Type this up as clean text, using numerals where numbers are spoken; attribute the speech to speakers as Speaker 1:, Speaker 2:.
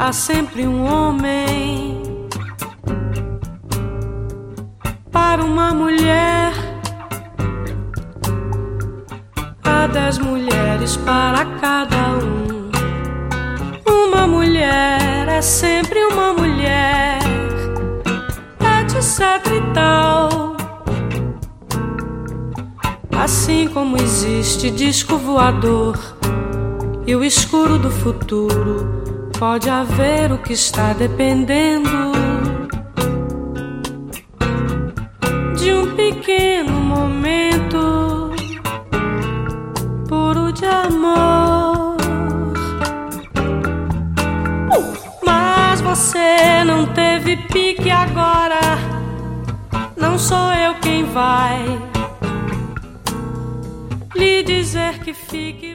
Speaker 1: há sempre um homem. Para uma mulher, há 10 mulheres para cada um. Uma mulher é sempre uma mulher, etc e tal. Assim como existe disco voador e o escuro do futuro, pode haver o que está dependendo de um pequeno momento puro de amor. Mas você não teve pique agora, não sou eu quem vai lhe dizer que fique.